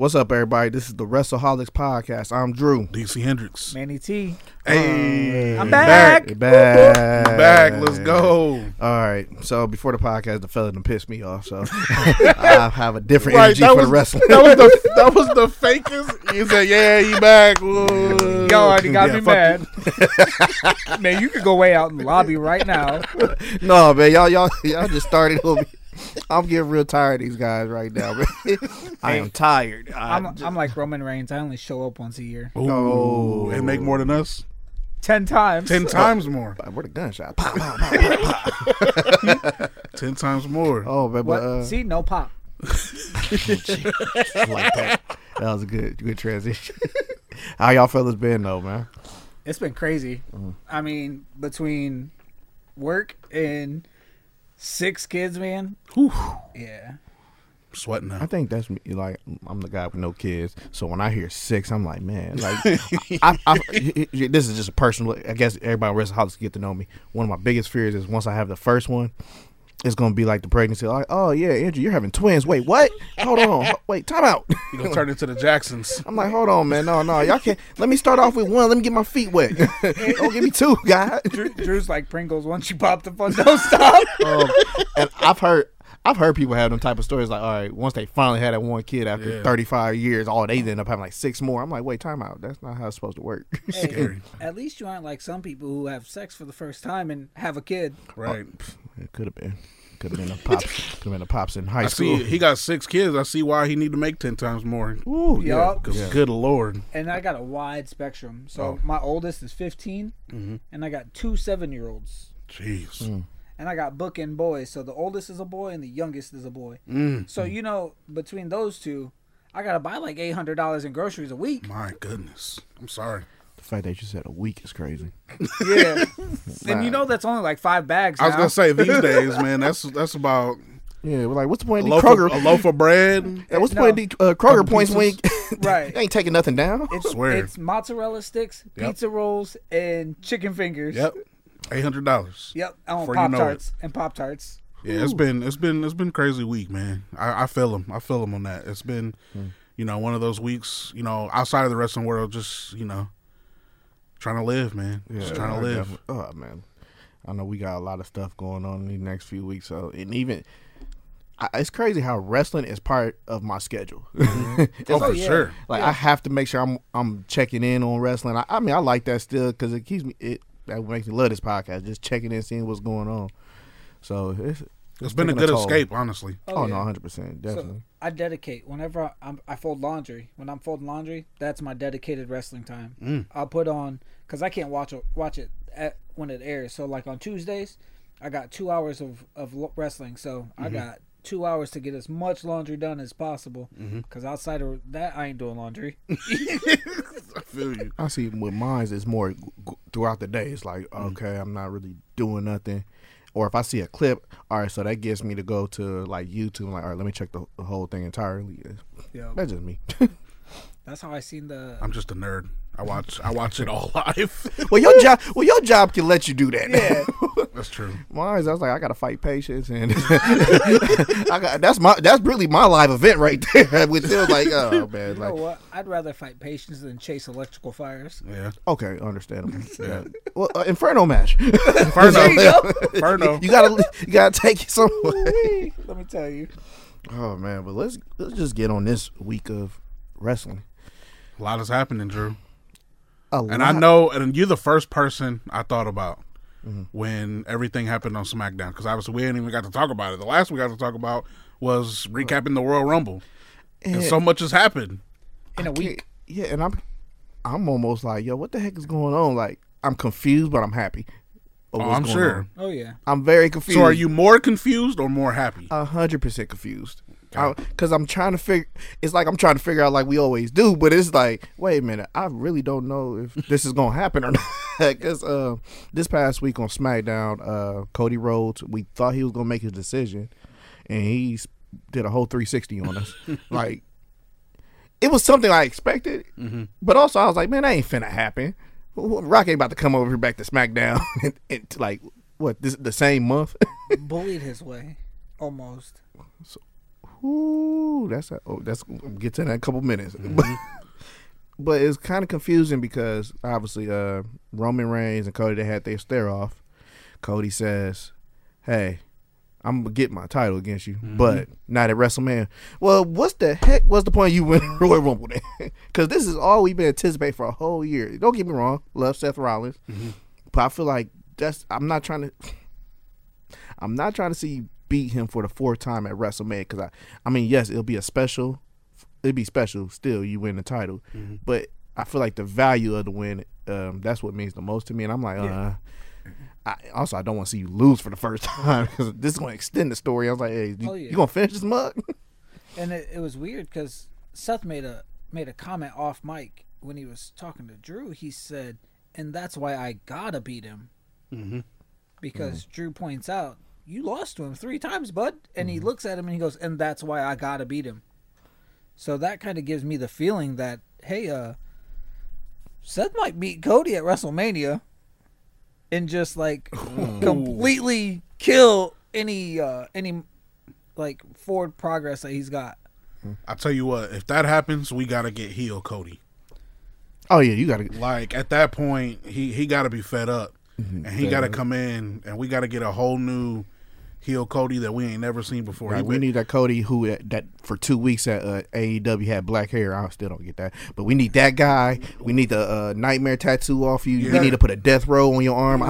What's up, everybody? This is the WrestleHolics Podcast. I'm Drew. DC Hendricks. Manny T. Hey. I'm back. Back. Let's go. All right. So before the podcast, the fella done pissed me off. So I have a different energy for the wrestling. That was the fakest. He said, yeah, he back. Whoa. Y'all already got me fuck mad. Man, you could go way out in the lobby right now. No, man. Y'all just started on me. I'm getting real tired of these guys right now, man. I am tired. I'm like Roman Reigns. I only show up once a year. Ooh, and make more than us? 10 times. 10 times more. Where the gunshot? Pop, pop, pop, pop, pop. 10 times more. Oh, man. But, See, no pop. like that. That was a good transition. How y'all fellas been, though, man? It's been crazy. I mean, between work and 6 kids, man. Whew. Yeah. Sweating now. I think that's me. Like, I'm the guy with no kids, so when I hear 6, I'm like, man, like, this is just a personal. I guess everybody on WrestleHolics get to know me. One of my biggest fears is once I have the first one, it's gonna be like the pregnancy. Like, oh yeah, Andrew, you're having twins. Wait, what? Hold on. Wait, time out. You gonna turn into the Jacksons. I'm like, hold on, man. No, y'all can't. Let me start off with 1. Let me get my feet wet. Don't give me 2, guys. Drew's like Pringles. Once you pop the fun, don't stop. And I've heard people have them type of stories like, all right, once they finally had that one kid after 35 years, they end up having like 6 more. I'm like, wait, time out. That's not how it's supposed to work. Hey, Scary. at least you aren't like some people who have sex for the first time and have a kid. Right. It could have been. Could have been a pops. Could have been a pops in high I school. see he got 6 kids. I see why he need to make 10 times more. Ooh, yeah. Yup. Because good Lord. And I got a wide spectrum. So my oldest is 15, and I got 2 7-year-olds. Jeez. And I got bookend boys. So the oldest is a boy and the youngest is a boy. So, between those two, I got to buy like $800 in groceries a week. My goodness. I'm sorry. The fact that you said a week is crazy. Yeah. And that's only like 5 bags now. I was going to say, these days, man, that's about Yeah, we're like, what's the point a of loaf, loaf of bread. Yeah, what's the point of the Kroger points when Right. they ain't taking nothing down? It's mozzarella sticks, pizza rolls, and chicken fingers. Yep. $800. Yep. I want Before you know Pop-Tarts and Pop-Tarts. Yeah, it's been crazy week, man. I feel him. I feel him on that. It's been, one of those weeks, outside of the wrestling world, just, trying to live, man. Yeah, just trying to live. Oh, man. I know we got a lot of stuff going on in the next few weeks. So, and even, it's crazy how wrestling is part of my schedule. For sure. Like, I have to make sure I'm checking in on wrestling. I mean, I like that still because it keeps me, that makes me love this podcast, just checking in, seeing what's going on. So, it's been a good escape, honestly. Oh, no, 100%. Definitely. So I dedicate whenever I fold laundry. When I'm folding laundry, that's my dedicated wrestling time. I'll put on because I can't watch it when it airs. So like on Tuesdays, I got 2 hours of wrestling. So I got 2 hours to get as much laundry done as possible. Because outside of that, I ain't doing laundry. I feel you. I see with mine is more throughout the day. It's like, okay, I'm not really doing nothing. Or if I see a clip, all right, so that gets me to go to like YouTube. I'm like, all right, let me check the whole thing entirely. Yeah. That's just me. That's how I seen the. I'm just a nerd. I watch it all live. Well, your job can let you do that. Yeah, that's true. Mine, I was like, I gotta fight patience, and that's really my live event right there. With still like, oh man, you know what? I'd rather fight patience than chase electrical fires. Yeah. Okay, understandable. Yeah. Well, Inferno match. Inferno. You gotta take it somewhere. Let me tell you. Oh man, but let's just get on this week of wrestling. A lot is happening, Drew. And I know, and you're the first person I thought about when everything happened on SmackDown, because obviously we ain't even got to talk about it. The last we got to talk about was recapping the Royal Rumble, and so much has happened in a week. Yeah, and I'm almost like, yo, what the heck is going on? Like, I'm confused, but I'm happy. I'm sure. On. Oh yeah, I'm very confused. So, are you more confused or more happy? 100% confused. Because I'm trying to figure. It's like I'm trying to figure out like we always do, but it's like, wait a minute, I really don't know if this is gonna happen or not. Because this past week on SmackDown, Cody Rhodes, we thought he was gonna make his decision, and he did a whole 360 on us. Like, it was something I expected, but also I was like, man, that ain't finna happen. Rock ain't about to come over here back to SmackDown and like what the same month. Bullied his way, almost. So, Ooh, that's we'll get to that in a couple minutes. But it's kind of confusing because obviously Roman Reigns and Cody, they had their stare off. Cody says, "Hey, I'm gonna get my title against you, but not at WrestleMania." Well, what's the heck was the point of you winning Royal Rumble then? Because this is all we've been anticipating for a whole year. Don't get me wrong, love Seth Rollins, but I feel like I'm not trying to see you beat him for the 4th time at WrestleMania. Because I mean, yes, it'd be special still. You win the title, but I feel like the value of the win, that's what means the most to me. And I'm like, I don't want to see you lose for the first time because this is going to extend the story. I was like, hey, you going to finish this mug? And it was weird because Seth made a comment off mic when he was talking to Drew. He said, and that's why I gotta beat him. Because Drew points out, you lost to him 3 times, bud. And he looks at him and he goes, and that's why I gotta beat him. So that kind of gives me the feeling that, hey, Seth might beat Cody at WrestleMania and just like completely kill any like forward progress that he's got. I'll tell you what, if that happens, we gotta get heel Cody. Oh yeah, you gotta like at that point he gotta be fed up. And he got to come in, and we got to get a whole new heel Cody that we ain't never seen before. Right, we need that Cody who that for 2 weeks at AEW had black hair. I still don't get that, but we need that guy. We need the nightmare tattoo off you. Yeah. We need to put a death row on your arm.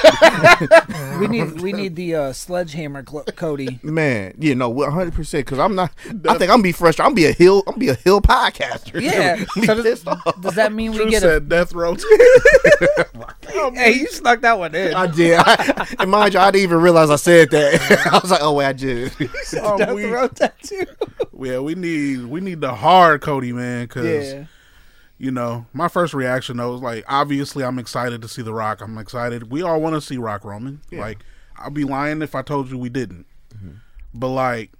We need the sledgehammer Cody. Man, 100%. Because I'm not. I think I'm gonna be frustrated. I'm gonna be a heel podcaster. Yeah. So does that mean we get a death row? Hey, you snuck that one in. I did. And mind you, I didn't even realize I said that. I was like, oh wait, I did. Death row tattoo. Yeah, we need the hard Cody, man, because my first reaction though was like, obviously I'm excited to see The Rock. I'm excited. We all want to see Rock Roman. Yeah. Like, I'll be lying if I told you we didn't. But like,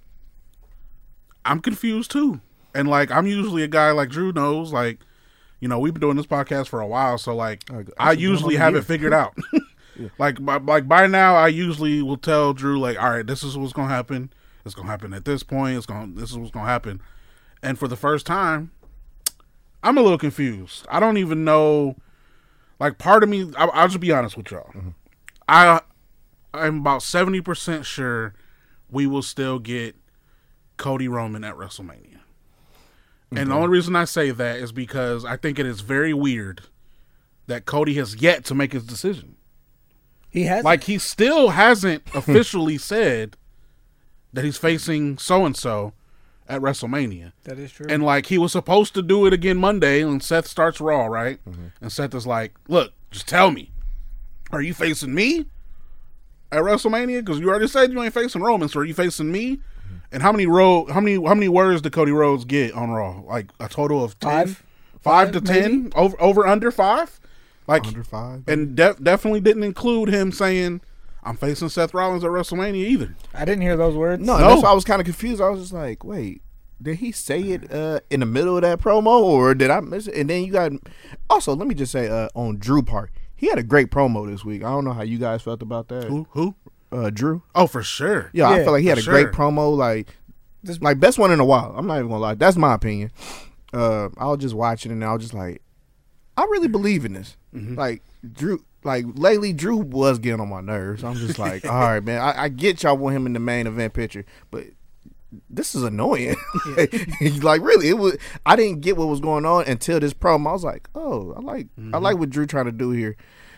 I'm confused too, and like, I'm usually a guy like Drew knows, like, we've been doing this podcast for a while, so like, I usually have it figured out. Like by now, I usually will tell Drew like, all right, this is what's gonna happen. It's gonna happen at this point. This is what's gonna happen. And for the first time, I'm a little confused. I don't even know. Like, part of me, I'll just be honest with y'all. I'm about 70% sure we will still get Cody Roman at WrestleMania. And the only reason I say that is because I think it is very weird that Cody has yet to make his decision. He has, like, he still hasn't officially said that he's facing so-and-so at WrestleMania. That is true. And, like, he was supposed to do it again Monday, and Seth starts Raw, right? And Seth is like, look, just tell me, are you facing me at WrestleMania? Because you already said you ain't facing Roman, so are you facing me? And how many words did Cody Rhodes get on Raw? Like, a total of 10? 5 to 10? Over under 5? Like, under 5. And definitely didn't include him saying, I'm facing Seth Rollins at WrestleMania either. I didn't hear those words. No. That's why I was kind of confused. I was just like, wait, did he say it in the middle of that promo, or did I miss it? And then you got, also, let me just say, on Drew part, he had a great promo this week. I don't know how you guys felt about that. Who? Drew. Oh, for sure. Yeah, I feel like he had a great promo, like best one in a while. I'm not even gonna lie. That's my opinion. I was just watching and I was just like, I really believe in this. Like, Drew, like, lately Drew was getting on my nerves. I'm just like, all right, man, I get y'all want him in the main event picture, but this is annoying. Like, really, I didn't get what was going on until this promo. I was like, oh, I like what Drew trying to do here.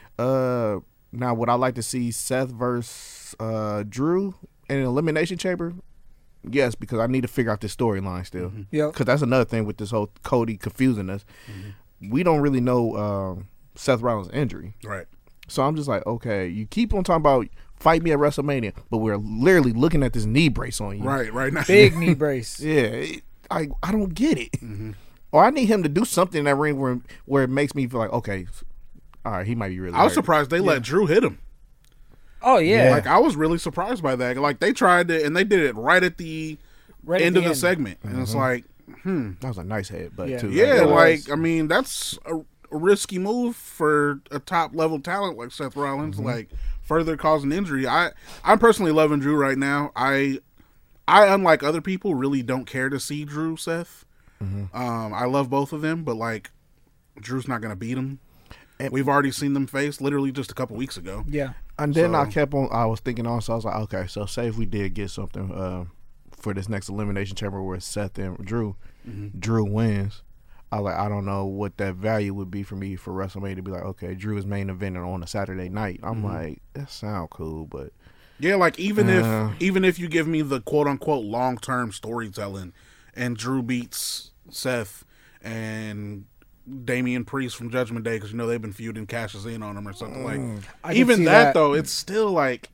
Now, would I like to see Seth versus Drew in an Elimination Chamber? Yes, because I need to figure out this storyline still. Because that's another thing with this whole Cody confusing us. We don't really know Seth Rollins' injury. Right. So I'm just like, okay, you keep on talking about fight me at WrestleMania, but we're literally looking at this knee brace on you. Right now. Big knee brace. Yeah. I don't get it. Or I need him to do something in that ring where it makes me feel like, okay, all right, he might be really I was hurt. surprised they let Drew hit him. Oh, yeah. Like, I was really surprised by that. Like, they tried it, and they did it right at the end of the segment. And it's like, That was a nice headbutt, too. Yeah, like, I mean, that's a risky move for a top-level talent like Seth Rollins, like, further causing injury. I'm personally loving Drew right now. I I, unlike other people, really don't care to see Drew Seth. Mm-hmm. I love both of them, but like Drew's not gonna beat him. And we've already seen them face literally just a couple weeks ago. Yeah. And then So- I was thinking also, I was like, okay, so say if we did get something for this next Elimination Chamber where it's Seth and Drew, Drew wins. I don't know what that value would be for me for WrestleMania to be like, okay, Drew is main eventing on a Saturday night. I'm like, that sound cool, but Yeah, like even if you give me the quote unquote long term storytelling, and Drew beats Seth and Damian Priest from Judgment Day, because you know they've been feuding, cashes in on him or something like. I can Even see that that. though, it's still like.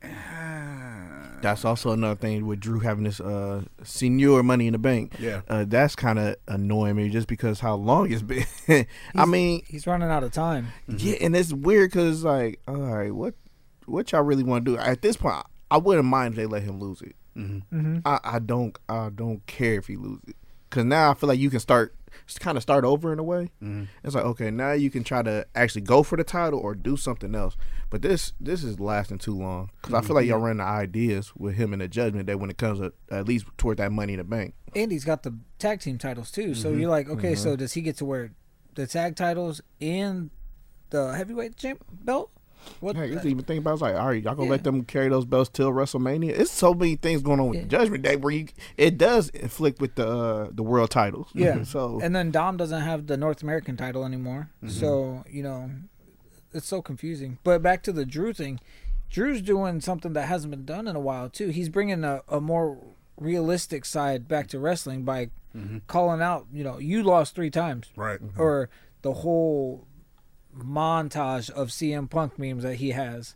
that's also another thing with Drew having this senior Money in the Bank. Yeah. That's kind of annoying me just because how long it's been. I mean, He's running out of time. yeah, and it's weird because like, all right, what y'all really want to do at this point? I wouldn't mind if they let him lose it. I don't care if he loses it, because now I feel like you can start over in a way. It's like, okay, now you can try to actually go for the title or do something else. But this is lasting too long, because I feel like y'all running out of ideas with him in the Judgment Day when it comes to, at least toward that Money in the Bank. And he's got the tag team titles too. So you're like, okay, so does he get to wear the tag titles and the heavyweight champ belt? What? Hey, you even think about it's like, all right, y'all gonna let Yeah. them carry those belts till WrestleMania? It's so many things going on with the Judgment Day where it does inflict with the world titles. Yeah. So And then Dom doesn't have the North American title anymore. So, it's so confusing. But back to the Drew thing. Drew's doing something that hasn't been done in a while, too. He's bringing a more realistic side back to wrestling by calling out, you lost 3 times. Right. Or the whole montage of CM Punk memes that he has.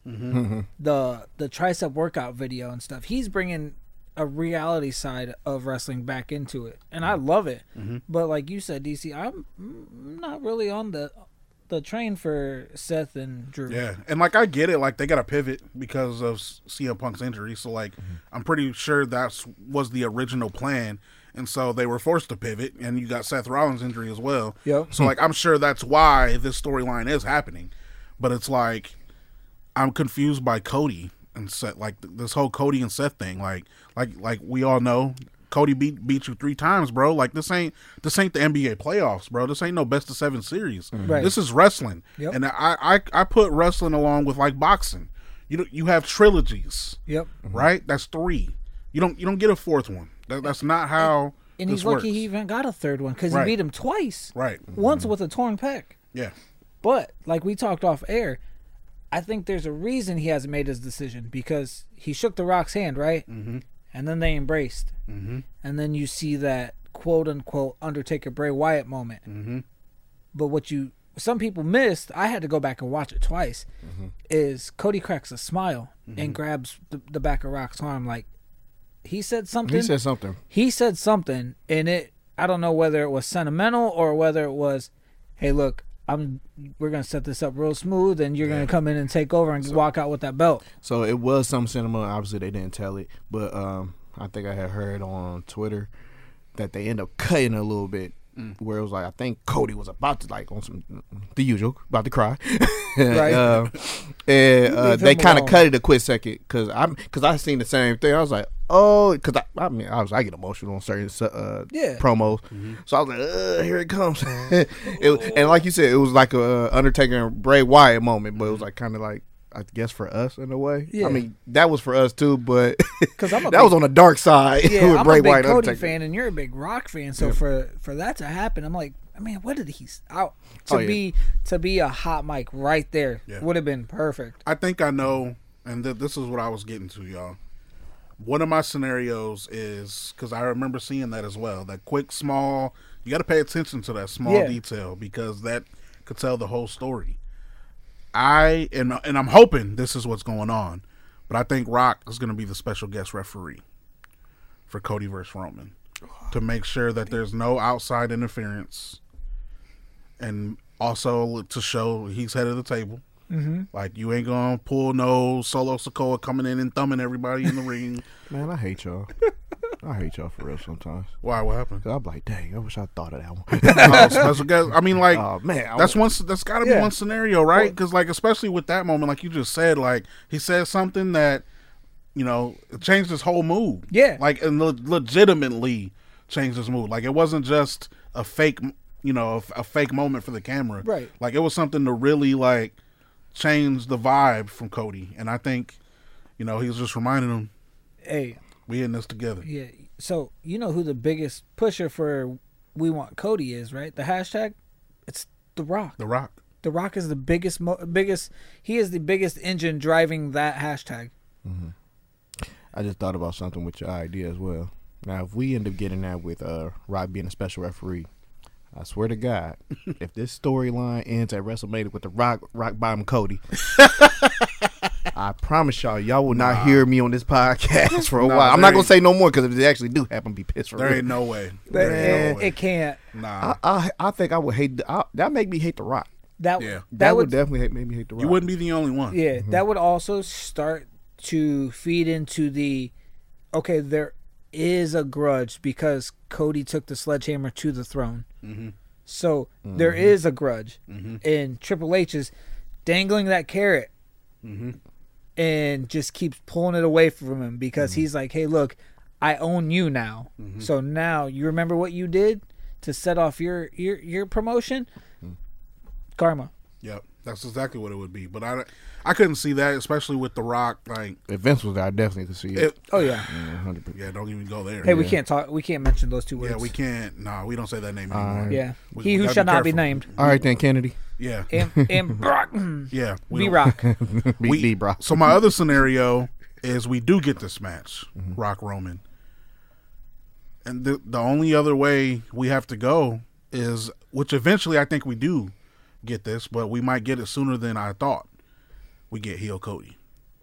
The tricep workout video and stuff. He's bringing a reality side of wrestling back into it, and I love it. But like you said, DC, I'm not really on the train for Seth and Drew. Yeah, and like I get it, like they got to pivot because of CM Punk's injury. So like I'm pretty sure was the original plan, and so they were forced to pivot. And you got Seth Rollins' injury as well. Yep. So like I'm sure that's why this storyline is happening. But it's like I'm confused by Cody and Seth, like this whole Cody and Seth thing. Like we all know, Cody beat you 3 times, bro. Like this ain't the NBA playoffs, bro. This ain't no best of 7 series. Right. This is wrestling. Yep. And I put wrestling along with like boxing. You have trilogies, Yep. right? That's 3. You don't get a 4th one. That's not how. And this he's lucky works. he even got a 3rd one because Right. he beat him twice. Right. Once with a torn pec. Yeah. But like we talked off air, I think there's a reason he hasn't made his decision, because he shook The Rock's hand, right? And then they embraced. And then you see that quote unquote Undertaker Bray Wyatt moment. But what some people missed, I had to go back and watch it twice, is Cody cracks a smile and grabs the back of Rock's arm. Like, he said something. he said something. He said something, and I don't know whether it was sentimental or whether it was, hey, look, we're gonna set this up real smooth, and you're gonna come in and take over and walk out with that belt. So it was some sentiment. Obviously, they didn't tell it, but I think I had heard on Twitter that they end up cutting a little bit, where it was like, I think Cody was about to, like, on some the usual, about to cry, Right. and Leave they him kind of alone. cut it a quick second because I seen the same thing. I was like, oh, because I get emotional on certain promos, so I was like, here it comes. And like you said, it was like a Undertaker and Bray Wyatt moment, but it was like kind of like, I guess, for us in a way. Yeah. I mean, that was for us too, but 'Cause I'm a that big- was on the dark side. Yeah, with I'm Bray a big Wyatt, Cody Undertaker. fan, and you're a big Rock fan. So for that to happen, I'm like, man, what did he out to Oh, yeah. be a hot mic right there Yeah. would have been perfect. I think I know, and this is what I was getting to, y'all. One of my scenarios is, because I remember seeing that as well, that quick, small, you got to pay attention to that small Yeah. detail, because that could tell the whole story. And I'm hoping this is what's going on, but I think Rock is going to be the special guest referee for Cody versus Roman to make sure that there's no outside interference, and also to show he's head of the table. Like, you ain't gonna pull no Solo Sikoa coming in and thumbing everybody in the ring. Man, I hate y'all. I hate y'all for real sometimes. Why? What happened? 'Cause I'm like, dang, I wish I thought of that one. Oh, special guest. I mean, like, Oh man, that's got to be Yeah. one scenario, right? Because, like, especially with that moment, like you just said, like, he said something that you know, it changed his whole mood. Yeah. Like, and legitimately changed his mood. Like, it wasn't just a fake, you know, a fake moment for the camera. Right. Like, it was something to really, like, change the vibe from Cody. And I think, you know, he was just reminding him, Hey. we in this together. Yeah. So, you know who the biggest pusher for We Want Cody is, right? The hashtag? It's The Rock. The Rock. The Rock is the biggest, he is the biggest engine driving that hashtag. I just thought about something with your idea as well. Now, if we end up getting that with Rock being a special referee, I swear to God, if this storyline ends at WrestleMania with the Rock bottom Cody, I promise y'all will not hear me on this podcast for a while. I'm not gonna say no more because if they actually do happen, be pissed for There real. ain't no way. It can't. Nah. I think I would hate that. Make me hate the Rock. That That would definitely make me hate the Rock. You wouldn't be the only one. Yeah, that would also start to feed into okay, there is a grudge because Cody took the sledgehammer to the throne. So there is a grudge. And Triple H is dangling that carrot and just keeps pulling it away from him because he's like, hey, look, I own you now. So now you remember what you did to set off your promotion? Karma. Yep, that's exactly what it would be. But I couldn't see that, especially with The Rock. Like, if Vince was there, I definitely could see it. Oh yeah. 100%. Yeah, don't even go there. Hey, we can't talk. We can't mention those two words. Yeah, we can't. Nah, we don't say that name anymore. Yeah, We he who gotta shall not be careful. named. All right then, Kennedy. Yeah, And Brock. yeah. B Rock. B Brock. So my other scenario is we do get this match, Rock Roman, and the only other way we have to go is, which eventually I think we do get this, but we might get it sooner than I thought. We get heel Cody.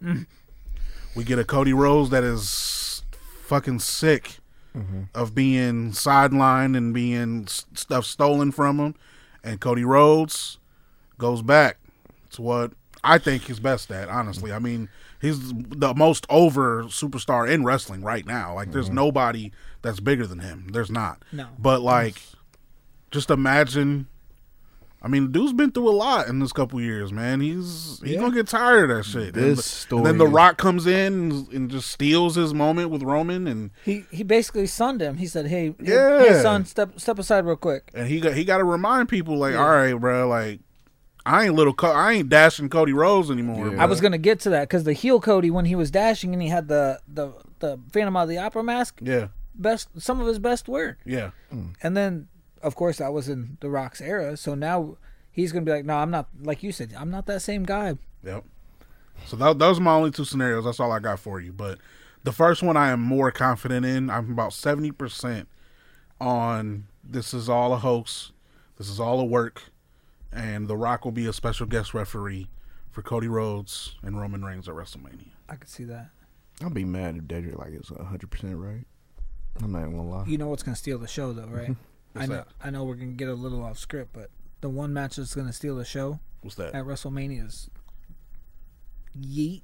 We get a Cody Rhodes that is fucking sick of being sidelined and being stuff stolen from him, and Cody Rhodes goes back to what I think he's best at, honestly. I mean, he's the most over superstar in wrestling right now. Like, there's nobody that's bigger than him. There's not. No. But, like, just imagine. I mean, the dude's been through a lot in this couple years, man. He's gonna get tired of that shit. And then The Rock comes in and just steals his moment with Roman, and He basically sunned him. He said, "Hey, Yeah. hey son, step aside real quick." and he got to remind people, like, all right, bro, like, I ain't dashing Cody Rhodes anymore. Yeah. bro. I was gonna get to that because the heel Cody, when he was dashing and he had the Phantom of the Opera mask, Yeah, some of his best work. yeah. And then, of course, that was in The Rock's era. So now he's gonna be like, "No, I'm not." Like you said, I'm not that same guy. Yep. So those are my only two scenarios. That's all I got for you. But the first one I am more confident in. I'm about 70% on this is all a hoax. This is all a work. And The Rock will be a special guest referee for Cody Rhodes and Roman Reigns at WrestleMania. I could see that. I'll be mad if Dedrick like it's 100% right. I'm not even gonna lie. You know what's gonna steal the show, though, right? What's that? I know we're gonna get a little off script, but the one match that's gonna steal the show What's that? at WrestleMania is Yeet.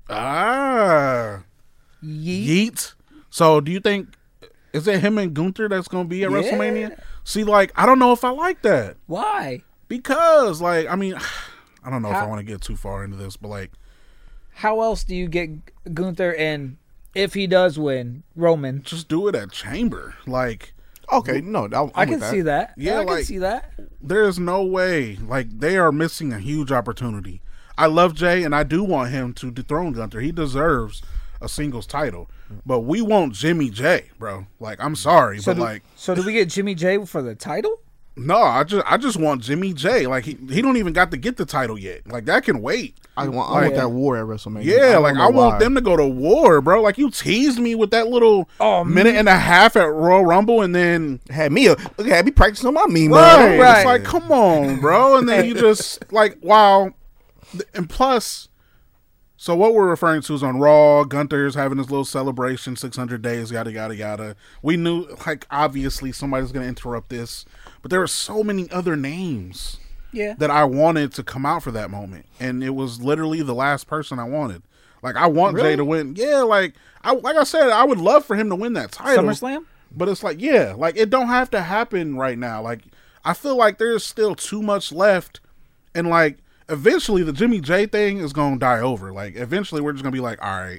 Ah, Yeet. So do you think, is it him and Gunther that's going to be at Yeah. WrestleMania? See, like, I don't know if I like that. Why? Because, like, I mean, I don't know if How- I want to get too far into this, but, like, How else do you get Gunther and if he does win, Roman? just do it at Chamber. Like, Okay, no, I can see that. Yeah, I can like- see that. there's no way. Like, they are missing a huge opportunity. I love Jay, and I do want him to dethrone Gunther. He deserves a singles title. But we want Jimmy J, bro. Like, I'm sorry, but, like, So do we get Jimmy J for the title? no, I just want Jimmy J. Like, he don't even got to get the title yet. Like, that can wait. I want that war at WrestleMania. Yeah, like, don't I know want why. them to go to war, bro. Like, you teased me with that little minute and a half at Royal Rumble, and then had me practicing on my meme. right, Right. it's like, come on, bro. And then you just like, wow. And plus, so what we're referring to is on Raw, Gunther's having this little celebration, 600 days, yada yada yada. We knew, like, obviously somebody's gonna interrupt this, but there were so many other names Yeah. that I wanted to come out for that moment, and it was literally the last person I wanted. Like, I want Jay to win. Yeah, like I said, I would love for him to win that title. SummerSlam? But it's like, yeah, like, it don't have to happen right now. Like, I feel like there's still too much left, and, like, eventually the Jimmy J thing is gonna die over. Like, eventually we're just gonna be like, all right,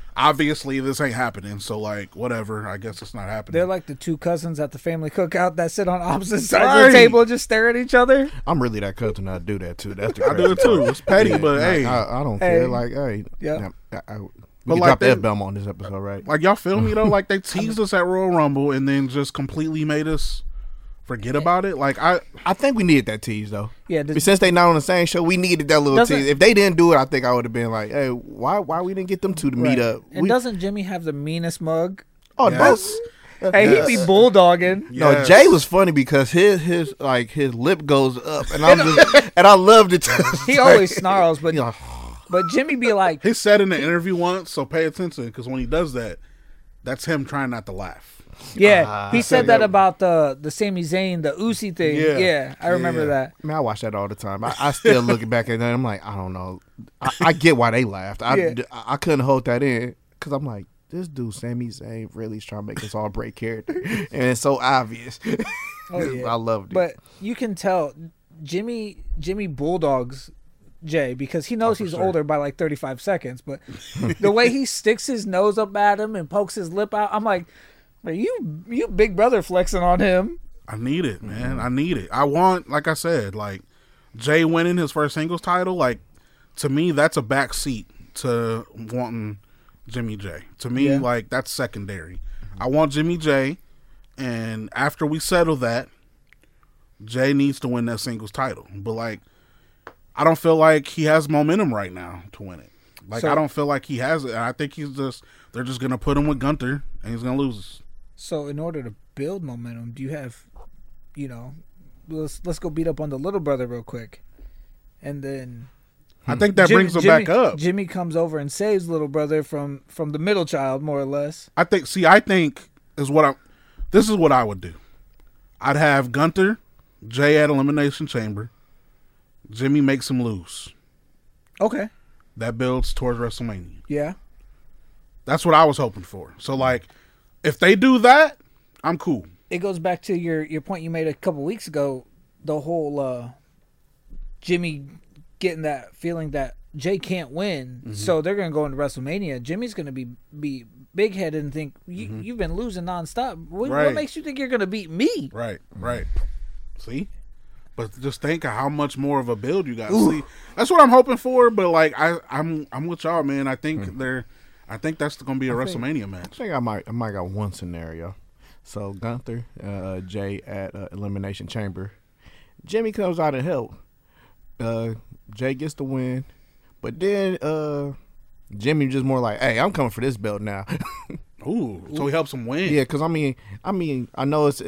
obviously this ain't happening. So like, whatever. I guess it's not happening. They're like the two cousins at the family cookout that sit on opposite sides of the table and just stare at each other. I'm really that cousin. I do that too. That's the I do it too. It's petty, but like, hey, I don't care. Like, hey, Yeah. We can like drop the they- F-bomb on this episode, right? like y'all feel me though? Like they teased us at Royal Rumble and then just completely made us forget about it. Like I think we needed that tease though. Yeah, But since they not on the same show, we needed that little Doesn't- tease. If they didn't do it, I think I would have been like, "Hey, why we didn't get them two to meet up?" And doesn't Jimmy have the meanest mug? Oh, Yes. Hey, he be bulldogging. No, Yes. Jay was funny because his lip goes up, and I loved it. He always snarls, but You know, but Jimmy be like, he said in the interview once, so pay attention because when he does that, that's him trying not to laugh. yeah. He said yeah. that about the Sami Zayn, the Uzi thing. Yeah. Yeah, I remember Yeah. that. man, I watch that all the time. I still look back at that. I'm like, I don't know. I get why they laughed. I couldn't hold that in because I'm like, this dude Sami Zayn really is trying to make us all break character, and it's so obvious. Oh, yeah. I loved it. But you can tell Jimmy bulldogs Jay because he knows he's sure. older by like 35 seconds. But the way he sticks his nose up at him and pokes his lip out, I'm like, are you big brother flexing on him? I need it, man. I need it. I want, like I said, like Jay winning his first singles title. Like to me, that's a back seat to wanting Jimmy J. To me, Yeah. like that's secondary. I want Jimmy J, and after we settle that, Jay needs to win that singles title. But like, I don't feel like he has momentum right now to win it. Like So- I don't feel like he has it. And I think they're just gonna put him with Gunther, and he's gonna lose. So in order to build momentum, do you have, let's go beat up on the little brother real quick, and then I think that brings him back up. Jimmy comes over and saves little brother from the middle child, more or less. I think this is what I would do. I'd have Gunther, Jay at Elimination Chamber. Jimmy makes him lose. Okay. That builds towards WrestleMania. Yeah. That's what I was hoping for. So like, if they do that, I'm cool. It goes back to your point you made a couple weeks ago, the whole Jimmy getting that feeling that Jay can't win, so they're gonna go into WrestleMania. Jimmy's gonna be big headed and think you've been losing nonstop. What Right. makes you think you're gonna beat me? Right. See? But just think of how much more of a build you got. See, that's what I'm hoping for. But like, I'm with y'all, man. I think that's going to be a WrestleMania I match. think I might got one scenario. So Gunther, Jay at Elimination Chamber. Jimmy comes out and help. Jay gets the win, but then Jimmy just more like, "Hey, I'm coming for this belt now." Ooh, so he helps him win. Yeah, because I mean, I know it's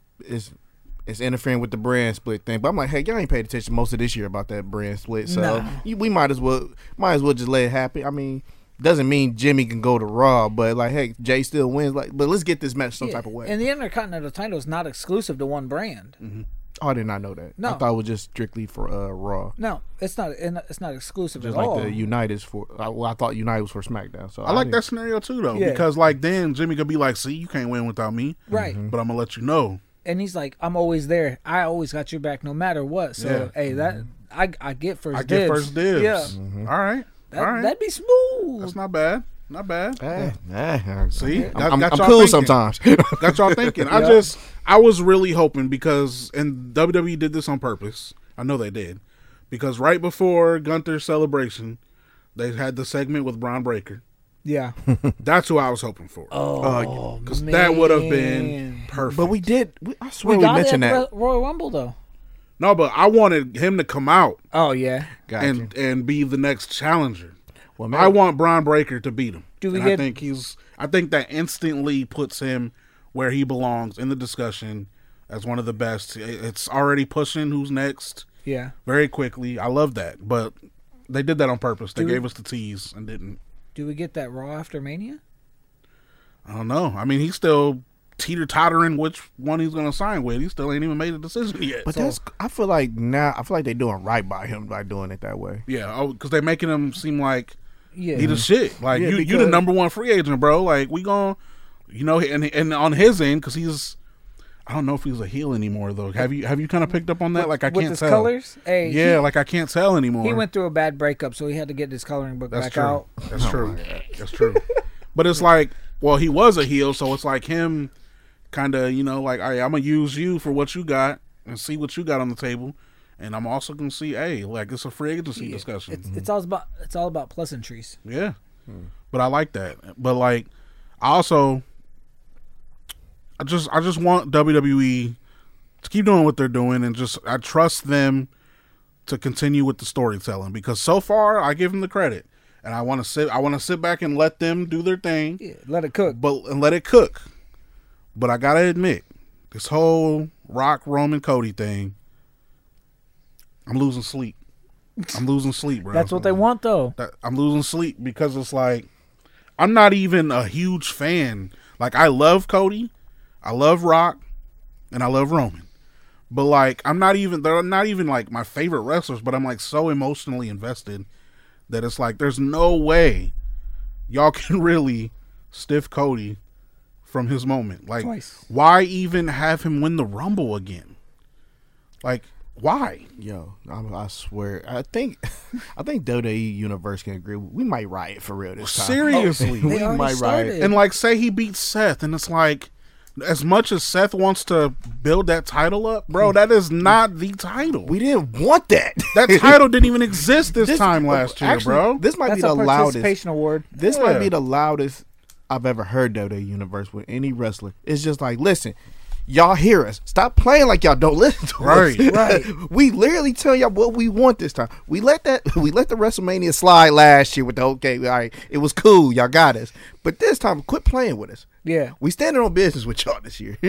interfering with the brand split thing, but I'm like, hey, y'all ain't paid attention most of this year about that brand split, so Nah. we might as well just let it happen. I mean, doesn't mean Jimmy can go to Raw, but like, hey, Jay still wins. Like, but let's get this match some type of way. And the Intercontinental title is not exclusive to one brand. Oh, I did not know that. No. I thought it was just strictly for Raw. No, it's not. It's not exclusive Just at like all. the United's for. Well, I thought United was for SmackDown. So I like didn't- that scenario too, though, Yeah. because like then Jimmy could be like, "See, you can't win without me, Right. but I'm gonna let you know." And he's like, I'm always there. I always got your back no matter what. So hey, that I get first I dibs. get first dibs. Yeah. All right, all right. That'd be smooth. That's not bad. Not bad. See, I'm got y'all cool thinking. sometimes. Got y'all thinking. I was really hoping because, and WWE did this on purpose. I know they did. Because right before Gunther's celebration, they had the segment with Braun Breaker. Yeah. That's who I was hoping for. Oh, Because that would have been perfect. But we did. I swear We we got it mentioned at that. the Royal Rumble though. No, but I wanted him to come out Oh yeah. Gotcha. and be the next challenger. Well, I want Braun Breaker to beat him. Do we And I get- think that instantly puts him where he belongs in the discussion as one of the best. It's already pushing who's next Yeah. very quickly. I love that. But they did that on purpose. They Do we- gave us the tease and didn't. Do we get that Raw after Mania? I don't know. I mean, he's still teeter-tottering which one he's going to sign with. He still ain't even made a decision yet. But So, I feel like they're doing right by him by doing it that way. yeah, because they're making him seem like Yeah. he the shit. Like, Yeah, you the because- number one free agent, bro. Like, we going to, and on his end, because he's, I don't know if he's a heel anymore, though. Have you kind of picked up on that? Like, I with can't his tell. colors? Hey, Yeah, like, I can't tell anymore. he went through a bad breakup, so he had to get his coloring book That's back true. out. That's true. That's true. But it's like, well, he was a heel, so it's like him kind of, you know, like, hey, I'm going to use you for what you got and see what you got on the table. And I'm also going to see, hey, like, it's a free agency discussion. It's all about pleasantries. Yeah. But I like that. But, like, I just want WWE to keep doing what they're doing, and I trust them to continue with the storytelling, because so far I give them the credit, and I want to sit back and let them do their thing. Yeah, let it cook. And let it cook. But I gotta admit, this whole Rock, Roman, Cody thing, I'm losing sleep. I'm losing sleep, bro. That's what they want, though. I'm losing sleep because it's like, I'm not even a huge fan. Like, I love Cody, I love Rock, and I love Roman. But, like, they're not even, like, my favorite wrestlers, but I'm, like, so emotionally invested that it's like, there's no way y'all can really stiff Cody from his moment. Like, Twice. Why even have him win the Rumble again? Like, why? Yo, I swear, I think WWE Universe can agree. We might riot for real this time. Seriously. We They already might started. riot. And, like, say he beats Seth, and it's like, as much as Seth wants to build that title up, bro, that is not the title. We didn't want that. That title didn't even exist this time last year, actually, bro. This might That's be the a loudest. participation award. This Yeah. might be the loudest I've ever heard WWE Universe with any wrestler. It's just like, listen, y'all hear us. Stop playing like y'all don't listen to us. Right. We literally tell y'all what we want this time. We let the WrestleMania slide last year with the okay, all right, it was cool, y'all got us. But this time, quit playing with us. Yeah. We standing on business with y'all this year.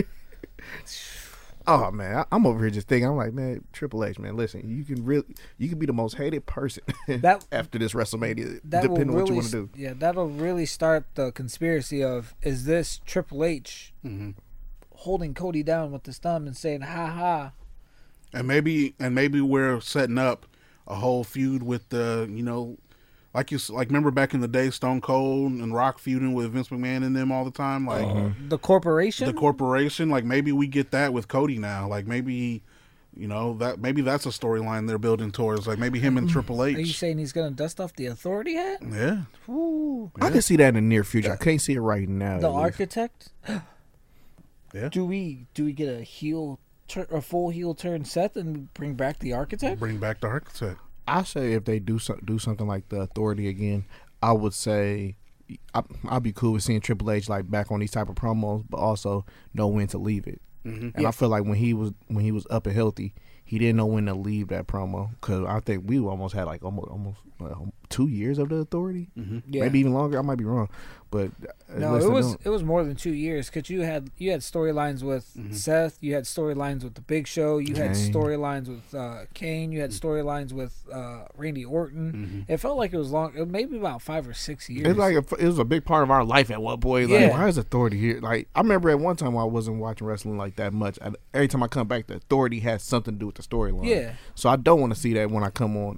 Oh man, I'm over here just thinking. I'm like, man, Triple H, man, listen, you can be the most hated person after this WrestleMania, depending on what you want to do. Yeah, that'll really start the conspiracy of, is this Triple H holding Cody down with his thumb and saying, ha ha. And maybe we're setting up a whole feud with the, you know, like remember back in the day, Stone Cold and Rock feuding with Vince McMahon and them all the time, like The corporation? the corporation. Like, maybe we get that with Cody now. Like, maybe, you know, maybe that's a storyline they're building towards. Like, maybe him and Triple H. Are you saying he's going to dust off the authority hat? Yeah. Ooh. I can see that in the near future. I can't see it right now. The at least. architect? Yeah. Do we get a full heel turn Seth and bring back the architect? Bring back the architect. I say if they do something like the Authority again, I would say I'd be cool with seeing Triple H like back on these type of promos, but also know when to leave it. And I feel like when he was up and healthy, he didn't know when to leave that promo, because I think we almost had like almost 2 years of the Authority, Yeah. maybe even longer. I might be wrong, but No, it was more than 2 years, because you had storylines with Seth, you had storylines with the Big Show, you had Kane. storylines with Kane, you had storylines with Randy Orton. It felt like it was long, maybe about 5 or 6 years. It's like it was a big part of our life at one point. Like, Yeah. why is Authority here? Like, I remember at one time I wasn't watching wrestling like that much. Every time I come back, the Authority has something to do with the storyline. Yeah. So I don't want to see that when I come on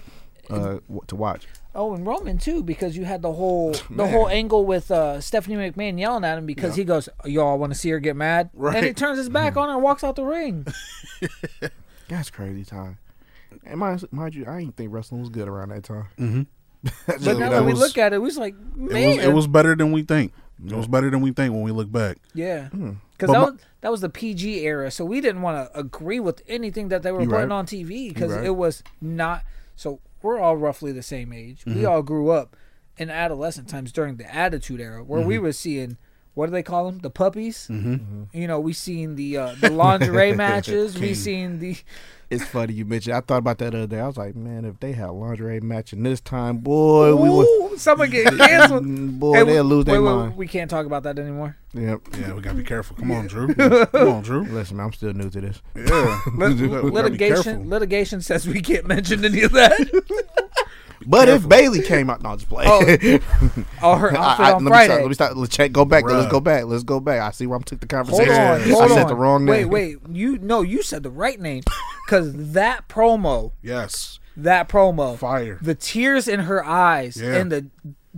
to watch. Oh, and Roman too, because you had the whole angle with Stephanie McMahon yelling at him because he goes, "Y'all want to see her get mad?" Right. And he turns his back on her and walks out the ring. That's crazy time. And mind you, I didn't think wrestling was good around that time. But now when we look at it, we was like, man, It was better than we think. It was better than we think when we look back. yeah, because that was the PG era, so we didn't want to agree with anything that they were You putting right. on TV, because You right. it was not. So we're all roughly the same age. We all grew up in adolescent times during the Attitude Era, where we were seeing, what do they call them? The puppies. You know, we seen the lingerie matches. We seen the. It's funny you mentioned. I thought about that the other day. I was like, man, if they had lingerie matching this time, boy, we would. Ooh, someone get canceled. Boy, Hey, they'll lose their mind. We can't talk about that anymore. Yep. Yeah, we gotta be careful. Come on, Drew. Come on, Drew. Listen, man, I'm still new to this. Yeah. We gotta be careful. Litigation says we can't mention any of that. But if Bailey came out, no, just play. Oh, her outfit on Friday. Let me start. Let's check. Go back. Bruh. Let's go back. I see where I'm took the Hold conversation. on, Yeah. hold I said on. the wrong name. Wait. You said the right name, because that promo, Yes. fire. Fire. The tears in her eyes Yeah. and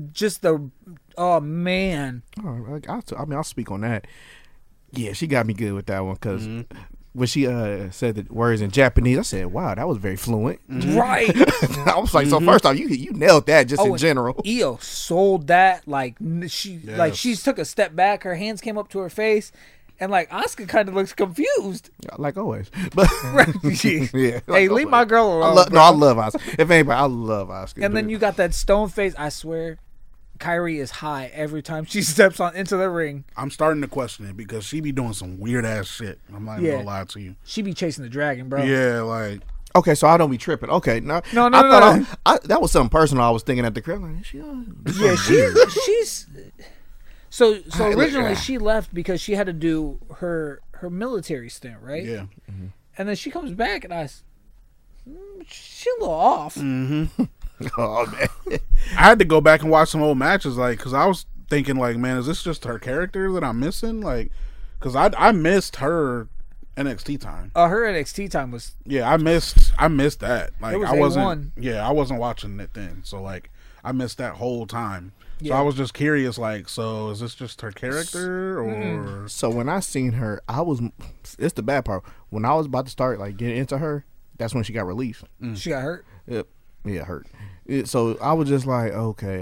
oh man. Oh, I'll speak on that. Yeah, she got me good with that one because when she said the words in Japanese, I said, "Wow, that was very fluent." Right. I was like, "So first off, you nailed that just in and general." Io sold that like she Yes. she took a step back, her hands came up to her face, and like Asuka kind of looks confused. Like always, but yeah. Hey, like leave my girl alone. I love Asuka. If anybody, I love Asuka. And then you got that stone face. I swear, Kyrie is high every time she steps into the ring. I'm starting to question it because she be doing some weird ass shit. I'm not even gonna lie to you. She be chasing the dragon, bro. Yeah, like Okay, so I don't be tripping. Okay, no, No, I thought that was something personal. I was thinking at the crib. Like, Yeah, she's so I- originally she left because she had to do her military stint, right? yeah. And then she comes back and she a little off. oh man, I had to go back and watch some old matches, like, because I was thinking, like, man, is this just her character that I'm missing? Like, because I missed her NXT time. Her NXT time was Yeah, I missed that. Like, It was I wasn't. A1. Yeah, I wasn't watching it then, so like, I missed that whole time. So Yeah. I was just curious, like, so is this just her character or? So when I seen her, it's the bad part. When I was about to start like getting into her, that's when she got released. she got hurt. Yep. Yeah, hurt. So I was just like, okay,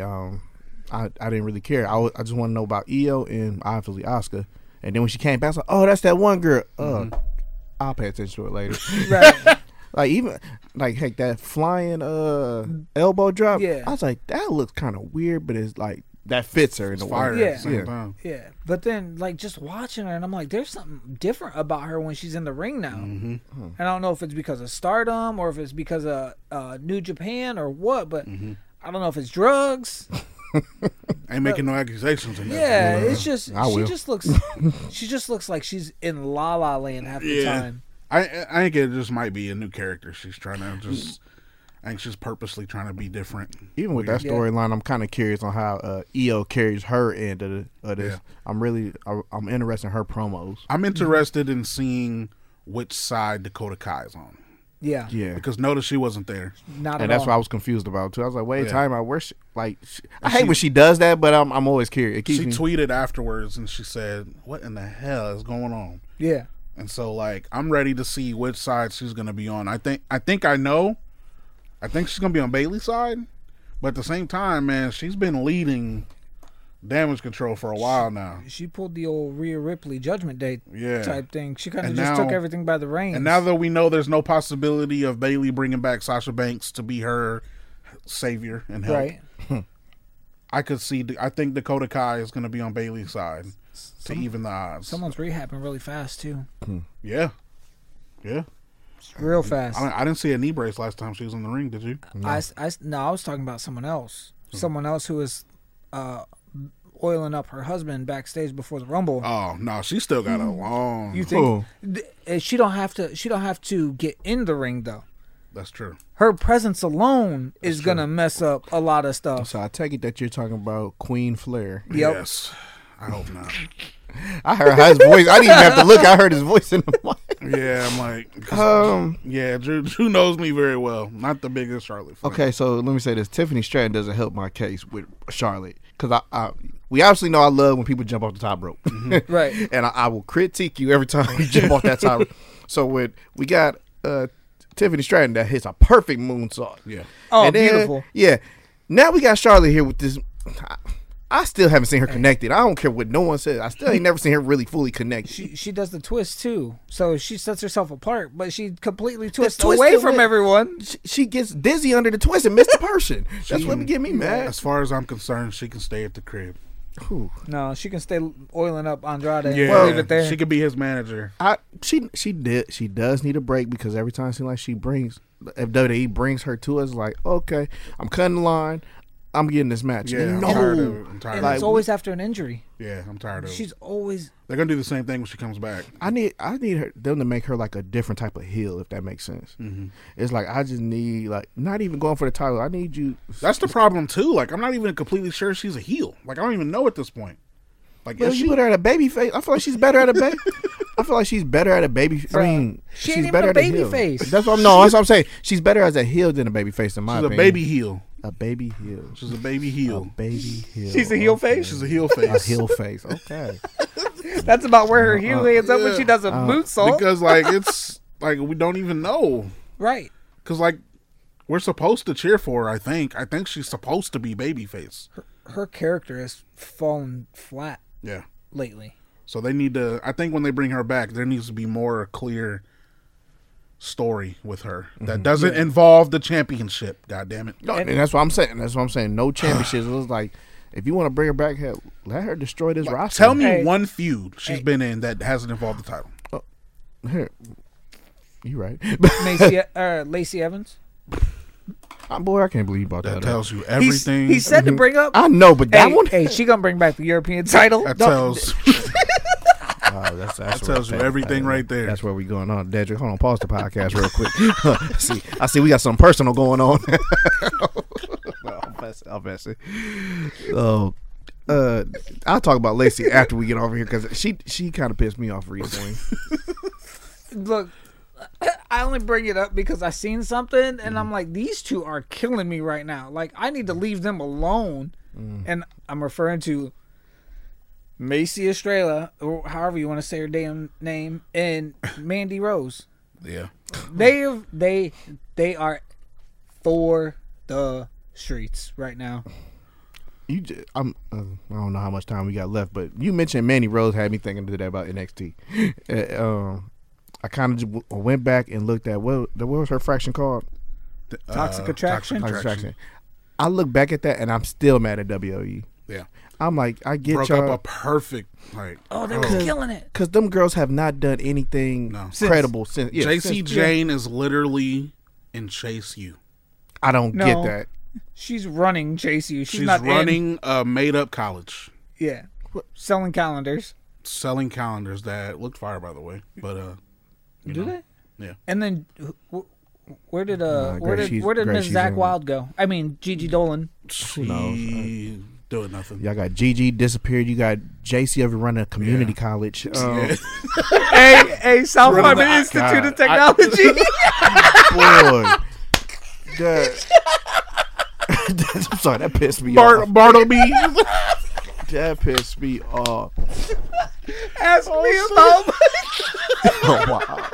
I didn't really care. I just want to know about Io and obviously Asuka. And then when she came back, I was like, oh, that's that one girl. I'll pay attention to it later. Right. Like even like heck, that flying elbow drop. Yeah. I was like, that looks kind of weird, but it's like that fits her in the Fire way. at the same Yeah. time. Yeah, but then like just watching her, and I'm like, there's something different about her when she's in the ring now. And I don't know if it's because of Stardom or if it's because of New Japan or what, but I don't know if it's drugs. Ain't making no accusations in that. Yeah, it's just I will. she just looks like she's in La La Land half the Yeah. time. I think it just might be a new character. She's trying to just. I think she's purposely trying to be different. Even with that Yeah. storyline, I'm kind of curious on how Io carries her end of this. Yeah. I'm interested in her promos. I'm interested in seeing which side Dakota Kai is on Yeah, Yeah. because notice she wasn't there. not And at that's all. what I was confused about too. I was like, wait, Yeah. time out. Where I hate when she does that, but I'm always curious. It keeps She me. tweeted afterwards and she said, "What in the hell is going on?" Yeah, And so, like, I'm ready to see which side she's gonna be on. I think I know. I think she's gonna be on Bayley's side, but at the same time, man, she's been leading Damage Control for a while now. she pulled the old Rhea Ripley Judgment Day Yeah. type thing. She kind of And just now- took everything by the reins. And now that we know there's no possibility of Bayley bringing back Sasha Banks to be her savior and help, right, I think Dakota Kai is gonna be on Bayley's side to even the odds. someone's rehabbing really fast too, Yeah. Yeah. real fast. I didn't see a knee brace last time she was in the ring, did you? No, I was talking about someone else. Someone else who was oiling up her husband backstage before the Rumble. Oh no, she still got a long. You think she don't have to? She don't have to get in the ring though. That's true. Her presence alone is gonna mess up a lot of stuff. So I take it that you're talking about Queen Flair. Yep. Yes. I hope not. I heard his voice. I didn't even have to look. I heard his voice in the mic. Yeah, I'm like, Yeah, Drew knows me very well. Not the biggest Charlotte fan. Okay, so let me say this: Tiffany Stratton doesn't help my case with Charlotte because we obviously know I love when people jump off the top rope, Right. and I will critique you every time you jump off that top rope. So when we got Tiffany Stratton that hits a perfect moonsault, Yeah. Oh, and then, beautiful. yeah. Now we got Charlotte here with this. I still haven't seen her connected. I don't care what no one says. I still ain't never seen her really fully connected. She does the twist too, so she sets herself apart, but she completely twists twist away is from what- everyone. She gets dizzy under the twist and missed the person. That's what get me mad. As far as I'm concerned, she can stay at the crib. Ooh. No, she can stay oiling up Andrade. Yeah, Leave it there. she could be his manager. She does need a break because every time it seems like if WWE brings her to us, like, okay, I'm cutting the line, I'm getting this match. Yeah, I'm no, tired of it. I'm tired and of it's it. always after an injury. Yeah, I'm tired of She's it. always They're gonna do the same thing when she comes back. I need them to make her like a different type of heel, if that makes sense. Mm-hmm. It's like I just need like not even going for the title. I need you. That's the problem too. Like, I'm not even completely sure she's a heel. Like, I don't even know at this point. Like, Well, is you she? put her at a baby face. I feel like she's better at a baby. I feel like she's better at a baby. I mean, she ain't she's even better a at a baby heel. face. That's what I'm saying. She's better as a heel than a baby face, in my She's a opinion. baby heel. A baby heel. She's a baby A heel. baby heel. She's a heel face? She's a heel A face. heel face. Okay. That's about where her heel ends up when she does a moonsault. Because like it's like we don't even know. Right. Because like we're supposed to cheer for her. I think she's supposed to be babyface. Her character has fallen flat. Yeah. Lately. So they need to. I think when they bring her back, there needs to be more clear story with her that doesn't involve the championship. God damn it! No, and that's what I'm saying. That's what I'm saying. No championships. It was like, if you want to bring her back, hell, let her destroy this roster. Tell me one feud she's been in that hasn't involved the title. Here, you right. Lacey Evans. Boy, I can't believe you brought that. That tells you everything. He said to bring up. I know, but that one. Hey, she gonna bring back the European title. That tells. That tells you everything right there. That's where we going on. Dedrick, hold on, pause the podcast real quick. I see we got something personal going on. I'll pass it. Oh, I'll talk about Lacey after we get over here because she kind of pissed me off recently. Look, I only bring it up because I seen something and I'm like, these two are killing me right now. Like, I need to leave them alone. And I'm referring to Macy Estrella, or however you want to say her damn name, and Mandy Rose. Yeah, they are for the streets right now. I don't know how much time we got left, but you mentioned Mandy Rose had me thinking today about NXT. I kind of went back and looked at what was her fraction called? Toxic Attraction. Toxic Attraction. I look back at that and I'm still mad at WWE. Yeah. I'm like, I get broke y'all. up a perfect like. Oh, they were killing it because them girls have not done anything credible since. Yeah, JC Jane is literally in Chase U. I don't get that. She's running Chase U. She's not running a made up college. Yeah, selling calendars. Selling calendars that looked fire, by the way. But do they? Yeah. And then where did Miss Zach Wild go? I mean, Gigi Dolan. Who knows? Doing nothing. Y'all got Gigi disappeared. You got JC over running a community college. Hey, South Harmon Institute of Technology. Boy, I'm sorry, that pissed me off. Bartleby. That pissed me off. Ask me about. Oh wow.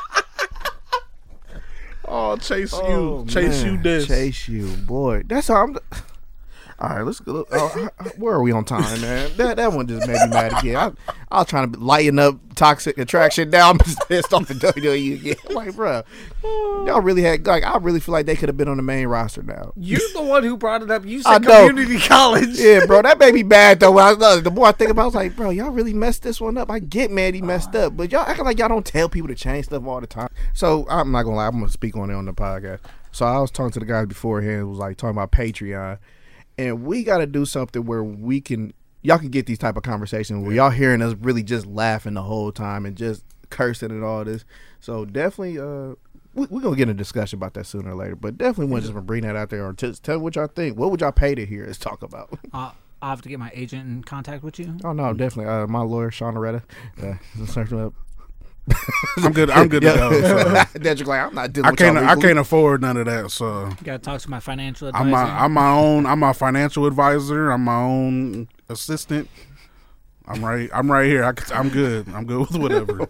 Oh, Chase U. Chase U this. Chase U, boy. That's how I'm. All right, let's go. Where are we on time, man? That one just made me mad again. I was trying to lighten up Toxic Attraction. Now I'm just pissed off at WWE again. Like, bro, y'all really had I really feel like they could have been on the main roster now. You're the one who brought it up. You said community college. Yeah, bro, that made me bad though. The more I think about it, I was like, bro, y'all really messed this one up. I get mad he messed up, but y'all acting like y'all don't tell people to change stuff all the time. So I'm not gonna lie, I'm gonna speak on it on the podcast. So I was talking to the guys beforehand, was like talking about Patreon. And we got to do something where y'all can get these type of conversations where y'all hearing us really just laughing the whole time and just cursing and all this. So definitely, we're going to get in a discussion about that sooner or later. But definitely want to just bring that out there or just tell me what y'all think. What would y'all pay to hear us talk about? I'll have to get my agent in contact with you. Oh, no, definitely. My lawyer, Sean Aretta. Search him up. I'm good to go. So. That's like, I'm not dealing with y'all I can't afford none of that. So you gotta talk to my financial advisor. I'm my financial advisor. I'm my own assistant. I'm right here. I'm good. I'm good with whatever.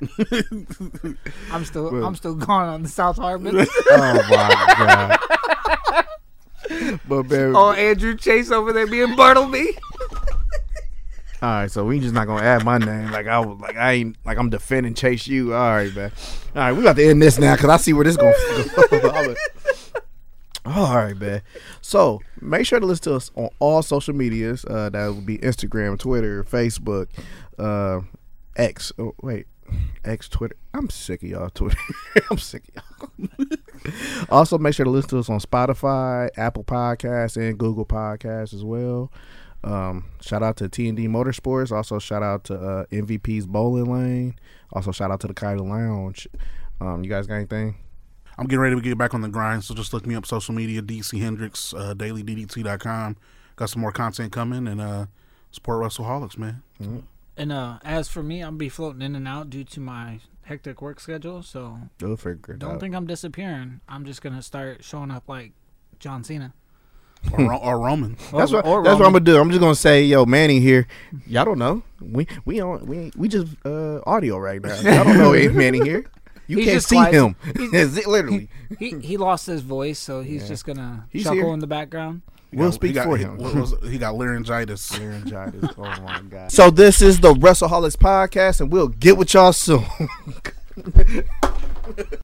I'm still going on the South Harbor. Oh my god. But man, Andrew Chase over there being Bartleby. All right, so we just not gonna add my name. I'm defending Chase U. All right, man. All right, we about to end this now because I see where this gonna go. All right, man. So make sure to listen to us on all social medias. That would be Instagram, Twitter, Facebook, X. Oh, wait, X, Twitter. I'm sick of y'all Twitter. I'm sick of y'all. Also, make sure to listen to us on Spotify, Apple Podcasts, and Google Podcasts as well. Shout out to T&D Motorsports. Also shout out to MVP's Bowling Lane. Also shout out to the Kaiser Lounge. You guys got anything? I'm getting ready to get back on the grind, so just look me up social media, DC Hendricks, dailyddt.com. Got some more content coming, and support WrestleHolics, man. Mm-hmm. And as for me, I'll be floating in and out due to my hectic work schedule, so don't think I'm disappearing. I'm just gonna start showing up like John Cena. or Roman. That's what Or I'm Roman. gonna do. I'm just gonna say, yo, Manny here. Y'all don't know. We just audio right now. Y'all don't know Manny here. You He's can't just see quiet. him. Literally. He lost his voice, so he's just gonna He's chuckle here. in the background. We'll speak for him. He got laryngitis. Laryngitis. Oh my god. So this is the WrestleHolics podcast, and we'll get with y'all soon.